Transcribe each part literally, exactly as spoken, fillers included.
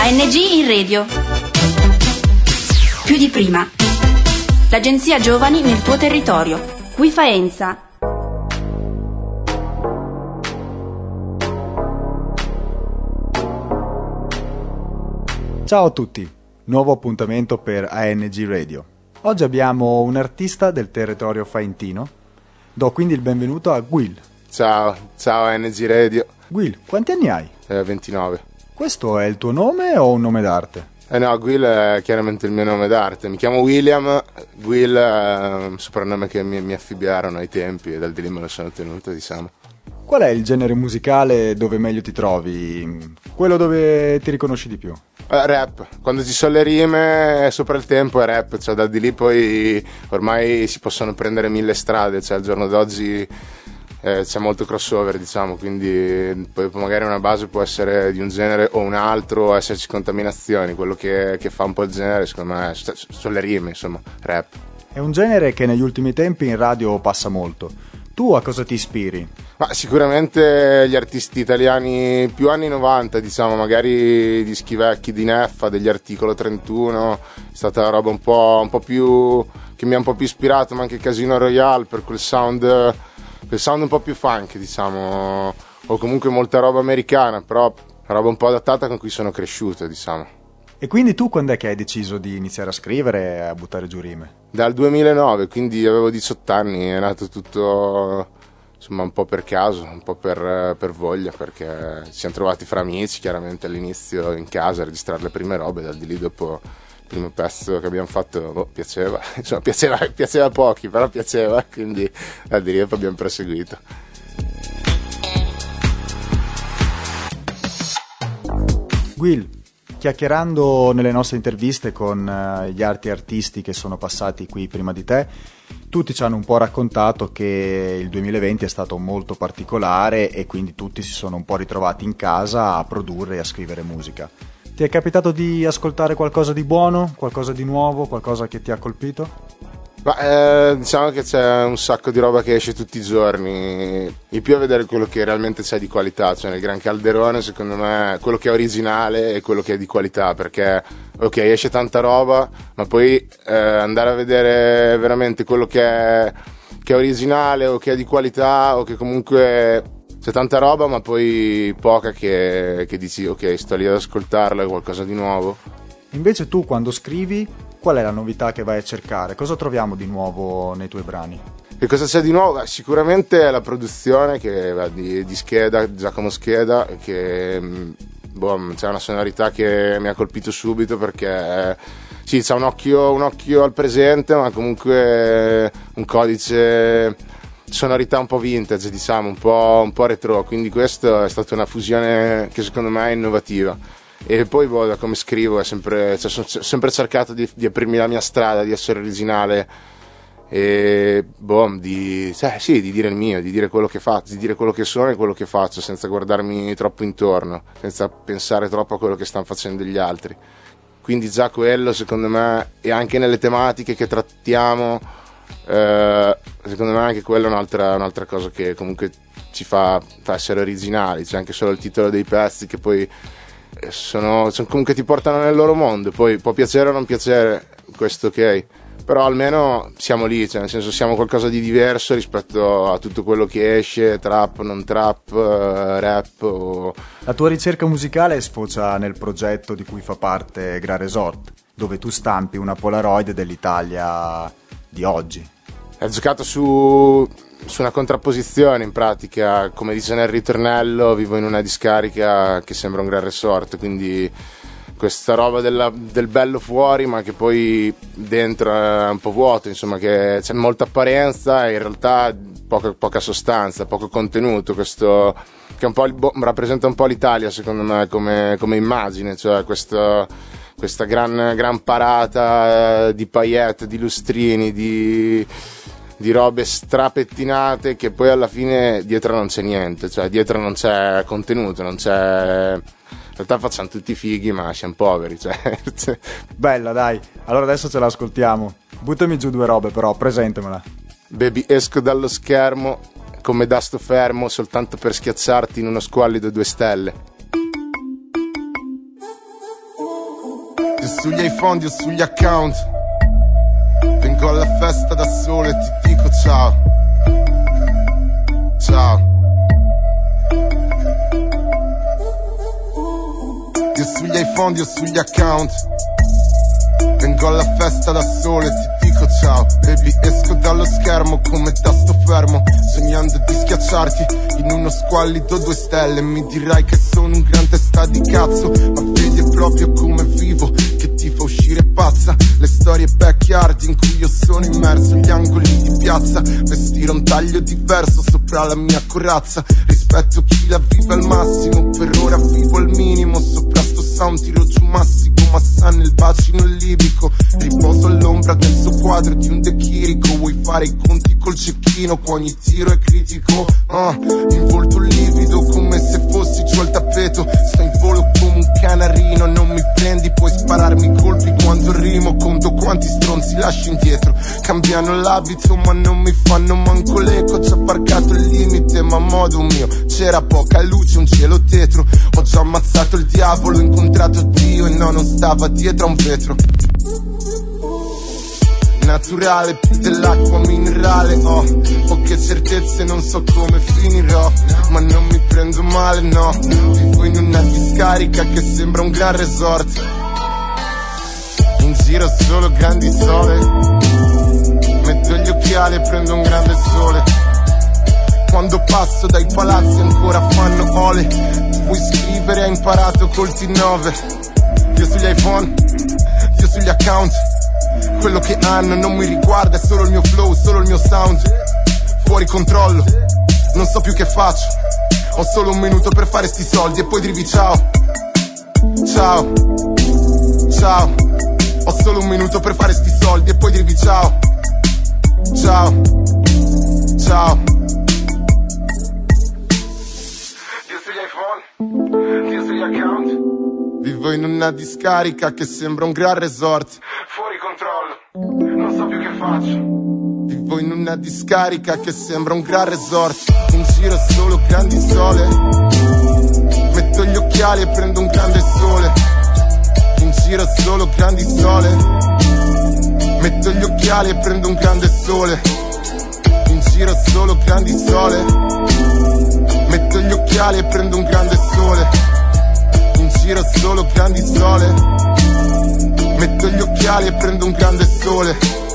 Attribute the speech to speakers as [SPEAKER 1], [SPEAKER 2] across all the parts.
[SPEAKER 1] A N G in radio. Più di prima. L'agenzia Giovani nel tuo territorio. Qui Faenza.
[SPEAKER 2] Ciao a tutti, nuovo appuntamento per A N G Radio. Oggi abbiamo un artista del territorio faentino. Do quindi il benvenuto a Will.
[SPEAKER 3] Ciao, ciao A N G Radio.
[SPEAKER 2] Will, quanti anni hai?
[SPEAKER 3] Eh, ventinove.
[SPEAKER 2] Questo è il tuo nome o un nome d'arte?
[SPEAKER 3] Eh no, Will è chiaramente il mio nome d'arte. Mi chiamo William, Will è un soprannome che mi, mi affibbiarono ai tempi e dal di lì me lo sono tenuto, diciamo.
[SPEAKER 2] Qual è il genere musicale dove meglio ti trovi? Quello dove ti riconosci di più?
[SPEAKER 3] Eh, rap, quando ci sono le rime sopra il tempo è rap, cioè dal di lì poi ormai si possono prendere mille strade, cioè al giorno d'oggi eh, c'è molto crossover, diciamo, quindi poi magari una base può essere di un genere o un altro, o esserci contaminazioni. Quello che, che fa un po' il genere secondo me sono le rime, insomma, rap.
[SPEAKER 2] È un genere che negli ultimi tempi in radio passa molto. Tu a cosa ti ispiri?
[SPEAKER 3] Ma sicuramente gli artisti italiani più anni novanta, diciamo, magari dischi vecchi di Neffa, degli Articolo trentuno, è stata una roba un po', un po' più che mi ha un po' più ispirato, ma anche Casino Royale per quel sound, quel sound un po' più funk, diciamo, o comunque molta roba americana, però una roba un po' adattata con cui sono cresciuto, diciamo.
[SPEAKER 2] E quindi tu quando è che hai deciso di iniziare a scrivere e a buttare giù rime?
[SPEAKER 3] Dal duemilanove, quindi avevo diciotto anni, è nato tutto insomma un po' per caso, un po' per, per voglia, perché ci siamo trovati fra amici chiaramente all'inizio in casa a registrare le prime robe, dal di lì dopo il primo pezzo che abbiamo fatto oh, piaceva, insomma piaceva, piaceva a pochi, però piaceva, quindi dal di lì dopo abbiamo proseguito.
[SPEAKER 2] Will, chiacchierando nelle nostre interviste con uh, gli altri artisti che sono passati qui prima di te, tutti ci hanno un po' raccontato che il duemilaventi è stato molto particolare e quindi tutti si sono un po' ritrovati in casa a produrre e a scrivere musica. Ti è capitato di ascoltare qualcosa di buono, qualcosa di nuovo, qualcosa che ti ha colpito?
[SPEAKER 3] Ma eh, diciamo che c'è un sacco di roba che esce tutti i giorni, il più è vedere quello che realmente c'è di qualità, cioè nel Gran Calderone secondo me quello che è originale è quello che è di qualità, perché ok esce tanta roba, ma poi eh, andare a vedere veramente quello che è, che è originale o che è di qualità o che comunque c'è tanta roba ma poi poca che, che dici ok sto lì ad ascoltarla, è qualcosa di nuovo.
[SPEAKER 2] Invece tu quando scrivi, qual è la novità che vai a cercare? Cosa troviamo di nuovo nei tuoi brani?
[SPEAKER 3] Che cosa c'è di nuovo? Sicuramente è la produzione che, di, di Scheda, Giacomo Scheda, che boh, c'è una sonorità che mi ha colpito subito perché sì, c'è un occhio, un occhio al presente, ma comunque un codice sonorità un po' vintage, diciamo, un po', un po' retro, quindi questa è stata una fusione che secondo me è innovativa. E poi boh, da come scrivo è sempre, cioè, sono sempre cercato di, di aprirmi la mia strada, di essere originale e boh, di, cioè, sì, di dire il mio, di dire quello che faccio, di dire quello che sono e quello che faccio, senza guardarmi troppo intorno, senza pensare troppo a quello che stanno facendo gli altri. Quindi già quello secondo me, e anche nelle tematiche che trattiamo, eh, secondo me anche quella è un'altra, un'altra cosa che comunque ci fa, fa essere originali. C'è anche solo il titolo dei pezzi che poi Sono, sono comunque ti portano nel loro mondo, poi può piacere o non piacere, questo ok, però almeno siamo lì, cioè nel senso siamo qualcosa di diverso rispetto a tutto quello che esce, trap, non trap, uh, rap o...
[SPEAKER 2] La tua ricerca musicale sfocia nel progetto di cui fa parte Gra Resort, dove tu stampi una Polaroid dell'Italia di oggi.
[SPEAKER 3] È giocato su, su una contrapposizione in pratica, come dice nel ritornello, vivo in una discarica che sembra un gran resort, quindi questa roba della, del bello fuori ma che poi dentro è un po' vuoto, insomma, che c'è molta apparenza e in realtà poca, poca sostanza, poco contenuto, questo che un po' rappresenta un po' l'Italia secondo me come, come immagine, cioè questo, questa gran, gran parata di paillette, di lustrini, di... di robe strapettinate che poi alla fine dietro non c'è niente, cioè dietro non c'è contenuto, non c'è... In realtà facciamo tutti fighi ma siamo poveri, cioè...
[SPEAKER 2] Bella dai, allora adesso ce l'ascoltiamo. Buttami giù due robe però, presentamela.
[SPEAKER 3] Baby, esco dallo schermo come da sto fermo soltanto per schiacciarti in uno squallido due stelle. sugli iPhone, io sugli account. Vengo alla festa da solo e ti dico ciao. Ciao. Io sugli iPhone, io sugli account. Vengo alla festa da solo e ti dico ciao. Baby, esco dallo schermo come tasto fermo, sognando di schiacciarti in uno squallido due stelle. Mi dirai che sono un gran testa di cazzo, ma vedi è proprio come vivo che ti fa uscire pazza. Le storie backyard in cui io sono immerso, gli angoli di piazza. Vestire un taglio diverso sopra la mia corazza. Rispetto chi la vive al massimo, per ora vivo al minimo. Sopra sto sound tiro giù massico, ma sta nel bacino libico. Riposo all'ombra del suo quadro di un De Chirico. Vuoi fare i conti col cecchino, qua ogni tiro è critico. uh, In volto livido come se fossi giù al tappeto. Sto in volo come un canarino, non mi prendi, puoi spararmi colpi quando rimo. Conto quanti stronzi lascio indietro, cambiano l'abito ma non mi fanno manco l'eco. Ci ho varcato il limite ma a modo mio, c'era poca luce, un cielo tetro. Ho già ammazzato il diavolo, ho incontrato Dio e no, non stava dietro a un vetro. Naturale, più dell'acqua minerale, oh. Poche certezze, non so come finirò, ma non mi prendo male, no. Vivo in una discarica che sembra un gran resort. In giro solo grandi sole. Metto gli occhiali e prendo un grande sole. Quando passo dai palazzi ancora fanno ole. Vuoi scrivere, hai imparato col T nove. Io sugli iPhone, io sugli account. Quello che hanno non mi riguarda, è solo il mio flow, solo il mio sound. Fuori controllo, non so più che faccio. Ho solo un minuto per fare sti soldi e poi dirvi ciao. Ciao, ciao. Ho solo un minuto per fare sti soldi e poi dirvi ciao. Ciao, ciao. Io sugli iPhone, io sugli account. Vivo in una discarica che sembra un gran resort. Fuori controllo, non so più che faccio. Vivo in una discarica che sembra un gran resort. In giro solo grandi sole. Metto gli occhiali e prendo un grande sole. In giro solo grandi sole. Metto gli occhiali e prendo un grande sole. In giro solo grandi sole. Metto gli occhiali e prendo un grande sole. In giro solo grandi sole. Metto gli occhiali e prendo un grande sole.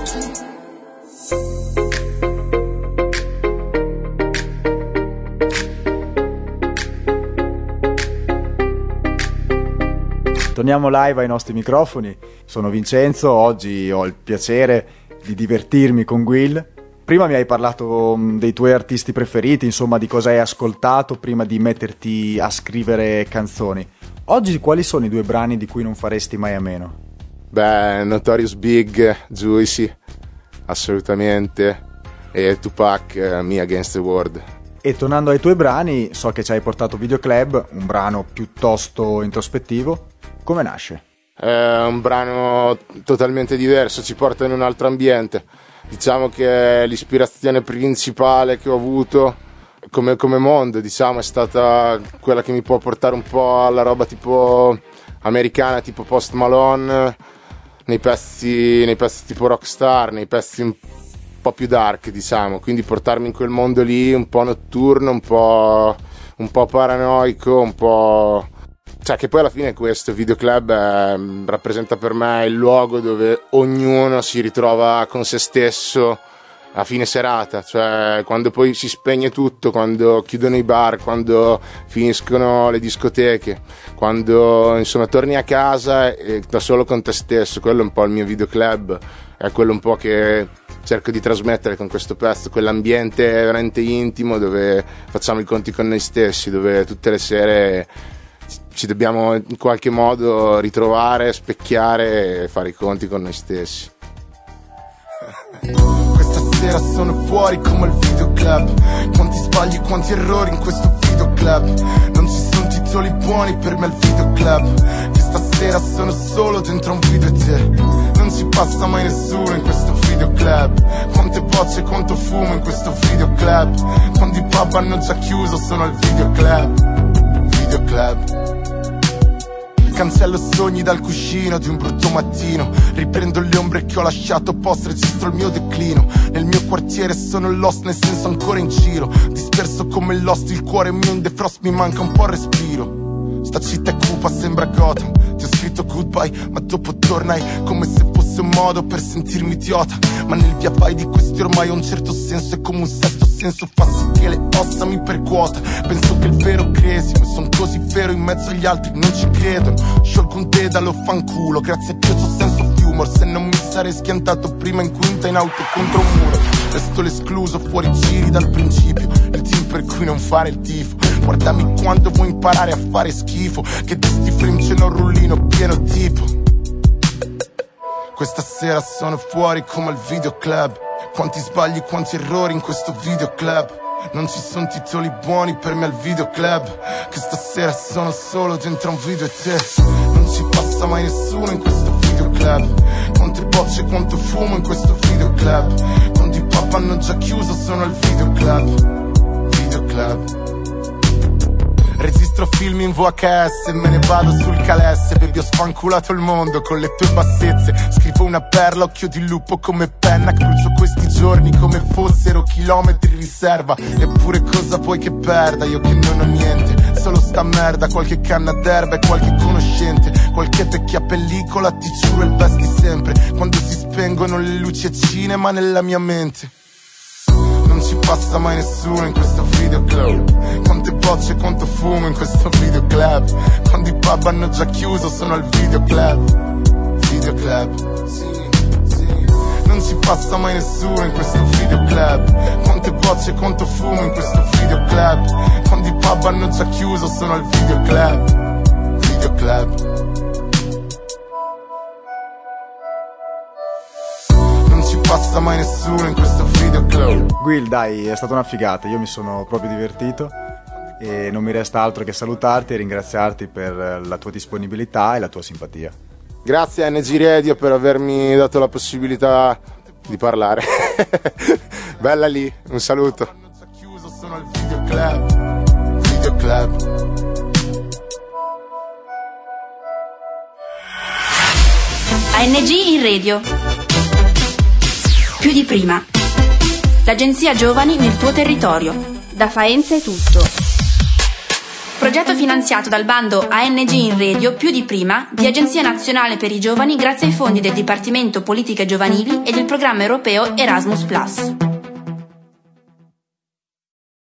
[SPEAKER 2] Torniamo live ai nostri microfoni. Sono Vincenzo, oggi ho il piacere di divertirmi con Will. Prima mi hai parlato dei tuoi artisti preferiti, insomma di cosa hai ascoltato prima di metterti a scrivere canzoni. Oggi quali sono i due brani di cui non faresti mai a meno?
[SPEAKER 3] Beh, Notorious Big, Juicy, assolutamente, e Tupac, uh, Me Against the World.
[SPEAKER 2] E tornando ai tuoi brani, so che ci hai portato Videoclub, un brano piuttosto introspettivo. Come nasce?
[SPEAKER 3] È un brano totalmente diverso, ci porta in un altro ambiente. Diciamo che l'ispirazione principale che ho avuto come, come mondo, diciamo, è stata quella che mi può portare un po' alla roba tipo americana, tipo Post Malone, nei pezzi, nei pezzi tipo Rockstar, nei pezzi un po' più dark, diciamo. Quindi portarmi in quel mondo lì, un po' notturno, un po', un po' paranoico, un po'... Cioè, che poi alla fine questo Videoclub eh, rappresenta per me il luogo dove ognuno si ritrova con se stesso a fine serata, cioè quando poi si spegne tutto, quando chiudono i bar, quando finiscono le discoteche, quando insomma torni a casa e da solo con te stesso. Quello è un po' il mio Videoclub, è quello un po' che cerco di trasmettere con questo pezzo, quell'ambiente veramente intimo dove facciamo i conti con noi stessi, dove tutte le sere ci dobbiamo in qualche modo ritrovare, specchiare e fare i conti con noi stessi. Questa sera sono fuori come il Videoclub. Quanti sbagli, quanti errori in questo Videoclub. Non ci sono titoli buoni per me al Videoclub. Questa sera sono solo dentro un video e te. Non ci passa mai nessuno in questo Videoclub. Quante bocce, quanto fumo in questo Videoclub. Quando i pub hanno già chiuso sono al Videoclub. Videoclub.
[SPEAKER 4] Cancello sogni dal cuscino di un brutto mattino. Riprendo le ombre che ho lasciato post, registro il mio declino. Nel mio quartiere sono lost, nel senso ancora in giro. Disperso come lost, il cuore mio in defrost, mi manca un po' il respiro. Sta città è cupa, sembra Gotham. Ti ho scritto goodbye, ma dopo tornai come se fosse un modo per sentirmi idiota. Ma nel via vai di questi ormai ha un certo senso. È come un sesto senso, fa sì che le ossa mi percuota. Penso che il vero cresimo, son così vero in mezzo agli altri non ci credono. Sciolgo un dedalo, fanculo, grazie a Dio c'ho senso of humor. Se non mi sarei schiantato prima in quinta in auto contro un muro. Resto l'escluso, fuori giri dal principio. Il team per cui non fare il tifo. Guardami quando vuoi imparare a fare schifo, che di sti frame ce n'ho un rullino pieno tipo. Questa sera sono fuori come al videoclub. Quanti sbagli, quanti errori in questo videoclub. Non ci sono titoli buoni per me al videoclub. Che stasera sono solo dentro un video e te. Non ci passa mai nessuno in questo videoclub. Quante bocce, quanto fumo in questo videoclub. Quanti pub hanno già chiuso, sono al videoclub. Videoclub. Registro film in V H S e me ne vado sul calesse. Baby, ho sfanculato il mondo con le tue bassezze. Scrivo una perla, occhio di lupo come penna. Crucio questi giorni come fossero chilometri in riserva. Eppure cosa vuoi che perda? Io che non ho niente, solo sta merda, qualche canna d'erba e qualche conoscente. Qualche vecchia pellicola, ti giuro il best di sempre. Quando si spengono le luci e cinema nella mia mente. Non ci passa mai nessuno in questo videoclub. Quante bocce, quanto fumo in questo videoclub. Quando i pub hanno già chiuso, sono al videoclub. Videoclub, sì, sì. Non ci passa mai nessuno in questo videoclub. Quante bocce, quanto fumo in questo videoclub. Quando i pub hanno già chiuso, sono al videoclub. Videoclub. Passa mai nessuno in questo videoclub.
[SPEAKER 2] Guil, dai, è stata una figata, io mi sono proprio divertito e non mi resta altro che salutarti e ringraziarti per la tua disponibilità e la tua simpatia.
[SPEAKER 3] Grazie a N G Radio per avermi dato la possibilità di parlare. Bella lì, un saluto.
[SPEAKER 4] Sono al videoclub. Videoclub.
[SPEAKER 1] A N G in radio. Più di prima. L'agenzia Giovani nel tuo territorio. Da Faenza è tutto. Progetto finanziato dal bando A N G in radio Più di prima di Agenzia Nazionale per i Giovani grazie ai fondi del Dipartimento Politiche Giovanili e del programma europeo Erasmus plus.